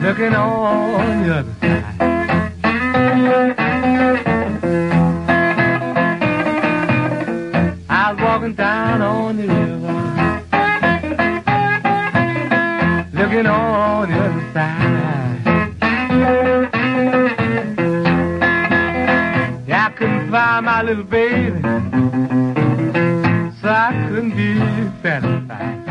looking on the other side. I was walking down on the river, looking on the other side. Yeah, I couldn't find my little baby, so I couldn't be satisfied.